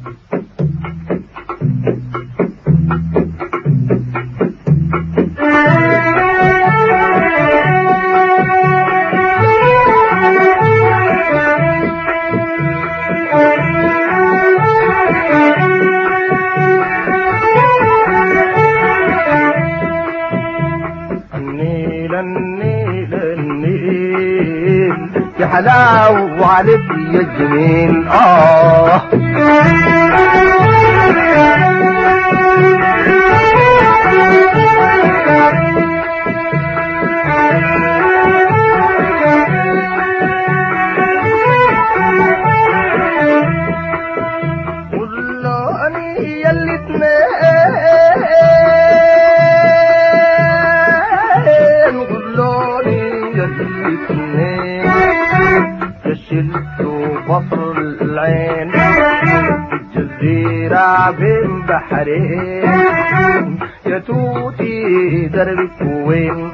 يا حلاوة وعليك يا جميل قولوني يا الاتنين قولوني يا الاتنين شلتوا بصر العين الجزيرة بين بحرين يا توتي دربك وين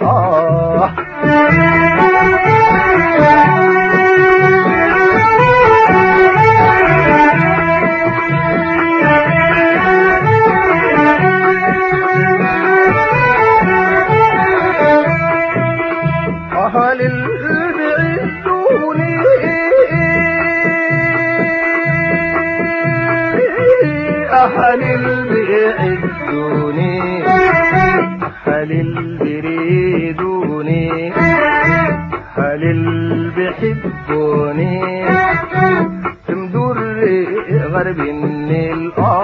أهل البعيدوني أهل البعيدوني أهل البريدوني أهل البحبوني تمدور غرب النيل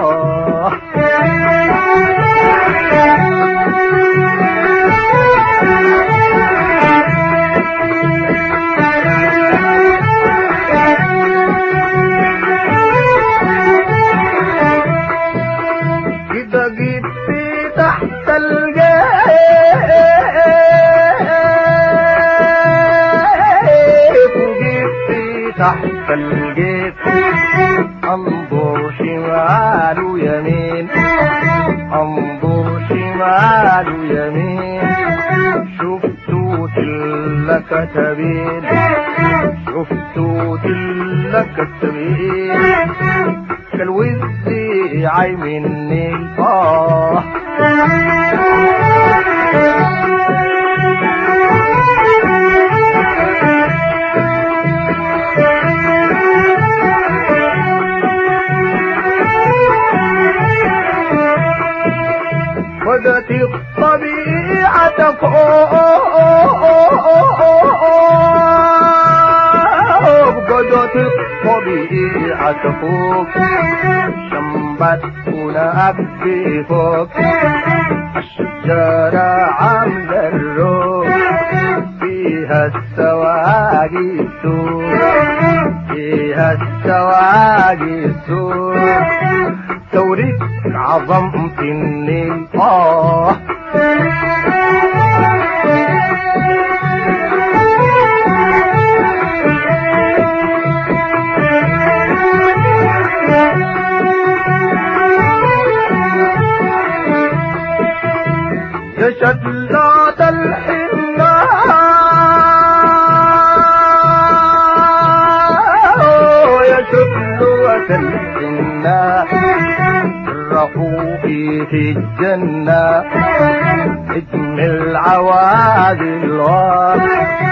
تحت الجيب انظر شمال ويمين انظر شمال ويمين شفتوا تلك تبين شفتوا تلك تبين كالوزي عاي مني بدت الطبيعة فوق بدت الطبيعة فوق شمبت هناك فوق الشجرة عاملة الروح فيها السواقي السوق فيها السواقي السوق توريك عظمة النيل يا شتلات الحنة يا شتلات الحنة رحوبي في الجنة نجم العوادي الغار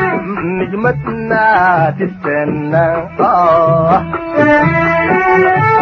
نجمتنا تستنى